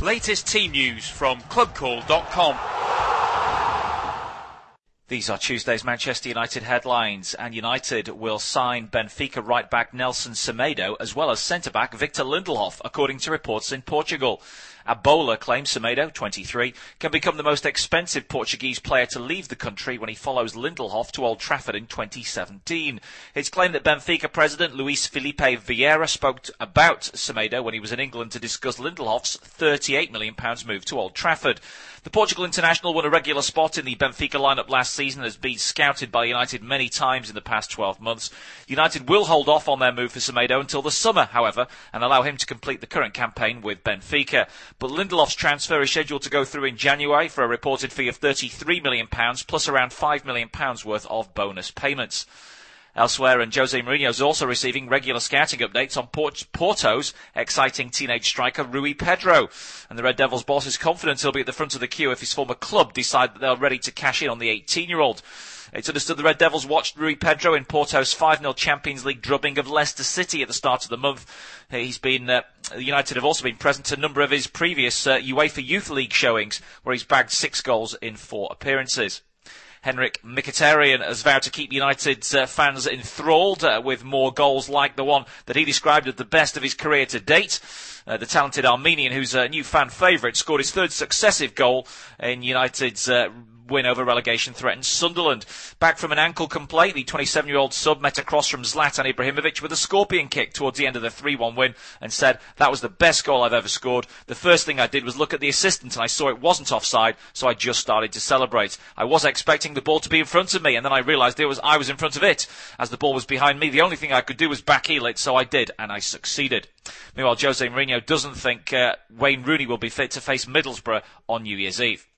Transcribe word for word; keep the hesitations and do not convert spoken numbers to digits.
Latest team news from club call dot com. These are Tuesday's Manchester United headlines, and United will sign Benfica right-back Nelson Semedo as well as centre-back Victor Lindelof, according to reports in Portugal. Abola claims Semedo, twenty-three, can become the most expensive Portuguese player to leave the country when he follows Lindelof to Old Trafford in twenty seventeen. It's claimed that Benfica president Luis Felipe Vieira spoke about Semedo when he was in England to discuss Lindelof's thirty-eight million pounds move to Old Trafford. The Portugal international won a regular spot in the Benfica lineup last season and has been scouted by United many times in the past twelve months. United will hold off on their move for Semedo until the summer, however, and allow him to complete the current campaign with Benfica. But Lindelof's transfer is scheduled to go through in January for a reported fee of thirty-three million pounds plus around five million pounds worth of bonus payments. Elsewhere, and Jose Mourinho is also receiving regular scouting updates on Port- Porto's exciting teenage striker Rui Pedro. And the Red Devils boss is confident he'll be at the front of the queue if his former club decide that they're ready to cash in on the eighteen-year-old. It's understood the Red Devils watched Rui Pedro in Porto's five nil Champions League drubbing of Leicester City at the start of the month. He's been, uh, United have also been present at a number of his previous uh, UEFA Youth League showings, where he's bagged six goals in four appearances. Henrik Mkhitaryan has vowed to keep United's uh, fans enthralled uh, with more goals like the one that he described as the best of his career to date. Uh, the talented Armenian, who's a new fan favourite, scored his third successive goal in United's uh, win over relegation-threatened Sunderland. Back from an ankle complaint, the twenty-seven-year-old sub met across from Zlatan Ibrahimovic with a scorpion kick towards the end of the three one win and said, "That was the best goal I've ever scored. The first thing I did was look at the assistant and I saw it wasn't offside, so I just started to celebrate. I was expecting the ball to be in front of me, and then I realised it was I was in front of it. As the ball was behind me, the only thing I could do was backheel it, so I did, and I succeeded." Meanwhile, Jose Mourinho doesn't think uh, Wayne Rooney will be fit to face Middlesbrough on New Year's Eve.